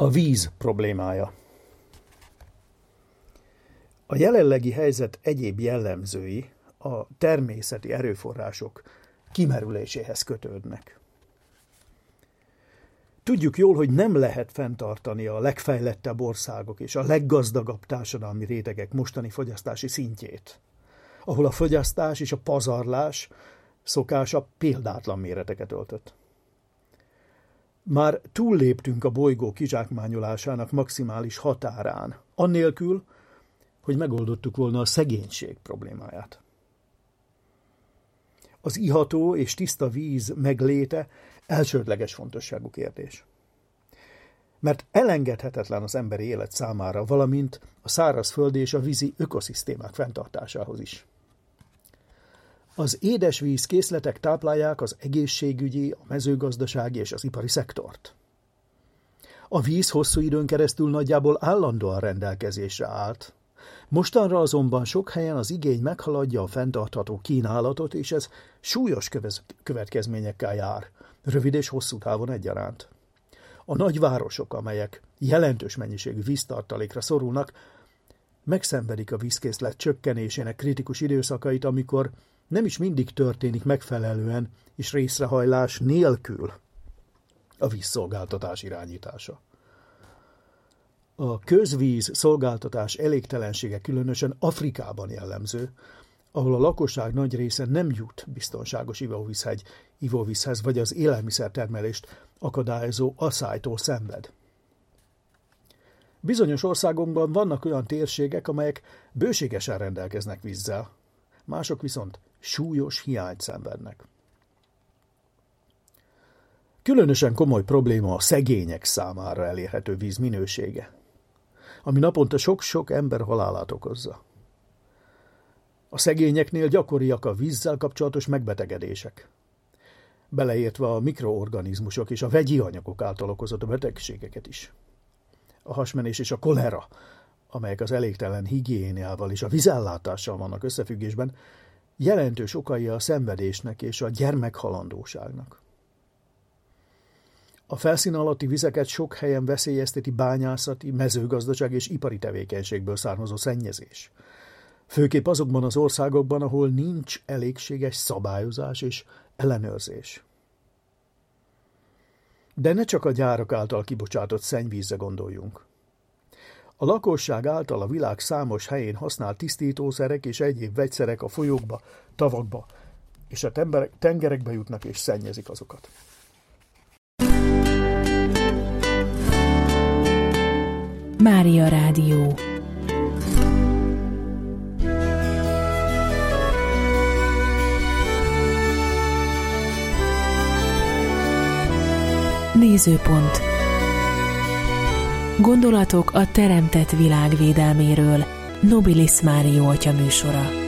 A víz problémája. A jelenlegi helyzet egyéb jellemzői a természeti erőforrások kimerüléséhez kötődnek. Tudjuk jól, hogy nem lehet fenntartani a legfejlettebb országok és a leggazdagabb társadalmi rétegek mostani fogyasztási szintjét, ahol a fogyasztás és a pazarlás szokása példátlan méreteket öltött. Már túlléptünk a bolygó kizsákmányolásának maximális határán, annélkül, hogy megoldottuk volna a szegénység problémáját. Az iható és tiszta víz megléte elsődleges fontosságú kérdés. Mert elengedhetetlen az emberi élet számára, valamint a szárazföldi és a vízi ökoszisztémák fenntartásához is. Az édesvíz készletek táplálják az egészségügyi, a mezőgazdasági és az ipari szektort. A víz hosszú időn keresztül nagyjából állandóan rendelkezésre állt. Mostanra azonban sok helyen az igény meghaladja a fenntartható kínálatot, és ez súlyos következményekkel jár, rövid és hosszú távon egyaránt. A nagyvárosok, amelyek jelentős mennyiségű víztartalékra szorulnak, megszenvedik a vízkészlet csökkenésének kritikus időszakait, amikor nem is mindig történik megfelelően és részrehajlás nélkül a vízszolgáltatás irányítása. A közvíz szolgáltatás elégtelensége különösen Afrikában jellemző, ahol a lakosság nagy része nem jut biztonságos ivóvízhez, vagy az élelmiszertermelést akadályozó asszálytól szenved. Bizonyos országokban vannak olyan térségek, amelyek bőségesen rendelkeznek vízzel, mások viszont súlyos hiányt szenvednek. Különösen komoly probléma a szegények számára elérhető víz minősége, ami naponta sok-sok ember halálát okozza. A szegényeknél gyakoriak a vízzel kapcsolatos megbetegedések, beleértve a mikroorganizmusok és a vegyi anyagok által okozott betegségeket is. A hasmenés és a kolera, amelyek az elégtelen higiéniával és a vízellátással vannak összefüggésben, jelentős okai a szenvedésnek és a gyermekhalandóságnak. A felszín alatti vizeket sok helyen veszélyezteti bányászati, mezőgazdaság és ipari tevékenységből származó szennyezés. Főképp azokban az országokban, ahol nincs elégséges szabályozás és ellenőrzés. De ne csak a gyárak által kibocsátott szennyvízre gondoljunk. A lakosság által a világ számos helyén használt tisztítószerek és egyéb vegyszerek a folyókba, tavakba és a tengerekbe jutnak és szennyezik azokat. Mária Rádió. Nézőpont. Gondolatok a teremtett világ védelméről. Nobilis Mário atya műsora.